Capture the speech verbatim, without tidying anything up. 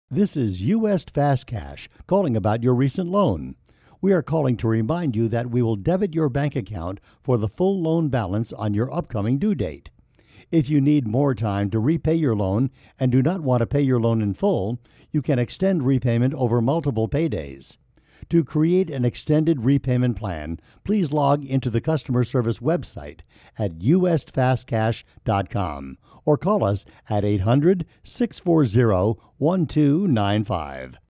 This is U S Fast Cash calling about your recent loan. We are calling to remind you that we will debit your bank account for the full loan balance on your upcoming due date. If you need more time to repay your loan and do not want to pay your loan in full, you can extend repayment over multiple paydays. To create an extended repayment plan, please log into the customer service website at u s fast cash dot com or call us at eight hundred, six four zero, one two nine five.